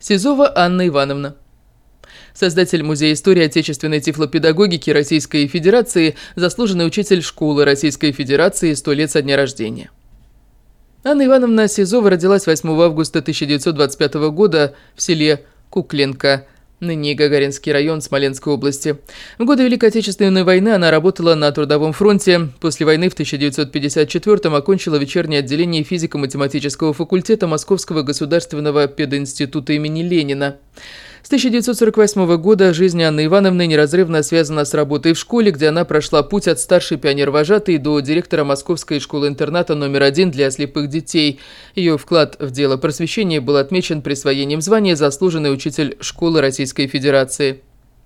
Сизова Анна Ивановна. Создатель Музея истории отечественной тифлопедагогики Российской Федерации, заслуженный учитель школы Российской Федерации, 100 лет со дня рождения. Анна Ивановна Сизова родилась 8 августа 1925 года в селе Кукленко, ныне Гагаринский район Смоленской области. В годы Великой Отечественной войны она работала на Трудовом фронте. После войны в 1954-м окончила вечернее отделение физико-математического факультета Московского государственного пединститута имени Ленина. С 1948 года жизнь Анны Ивановны неразрывно связана с работой в школе, где она прошла путь от старшей пионер-вожатой до директора Московской школы-интерната номер 1 для слепых детей. Ее вклад в дело просвещения был отмечен присвоением звания «Заслуженный учитель школы Российской Федерации».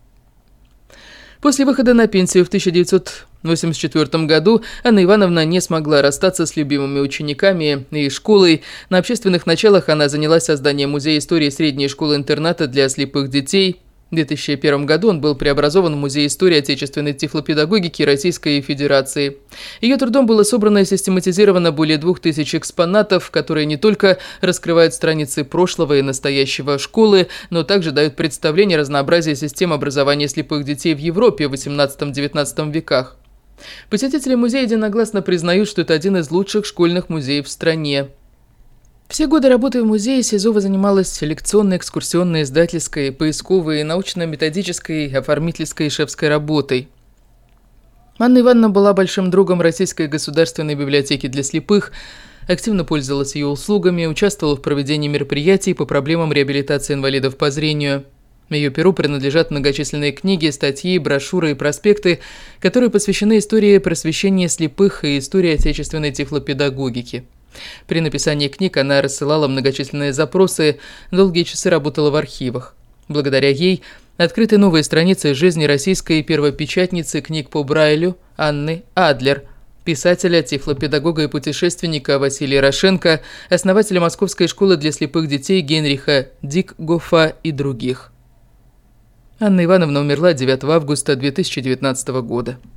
После выхода на пенсию в 1984 году Анна Ивановна не смогла расстаться с любимыми учениками и школой. На общественных началах она занялась созданием Музея истории средней школы-интерната для слепых детей. В 2001 году он был преобразован в Музей истории отечественной тифлопедагогики Российской Федерации. Ее трудом было собрано и систематизировано более 2000 экспонатов, которые не только раскрывают страницы прошлого и настоящего школы, но также дают представление разнообразия систем образования слепых детей в Европе в XVIII-XIX веках. Посетители музея единогласно признают, что это один из лучших школьных музеев в стране. Все годы работы в музее Сизова занималась селекционной, экскурсионной, издательской, поисковой, научно-методической, оформительской и шефской работой. Анна Ивановна была большим другом Российской государственной библиотеки для слепых, активно пользовалась ее услугами, участвовала в проведении мероприятий по проблемам реабилитации инвалидов по зрению. Ее перу принадлежат многочисленные книги, статьи, брошюры и проспекты, которые посвящены истории просвещения слепых и истории отечественной тифлопедагогики. При написании книг она рассылала многочисленные запросы, долгие часы работала в архивах. Благодаря ей открыты новые страницы жизни российской первопечатницы книг по Брайлю Анны Адлер, писателя, тифлопедагога и путешественника Василия Рошенко, основателя Московской школы для слепых детей Генриха Дикгофа и других. Анна Ивановна умерла 9 августа 2019 года.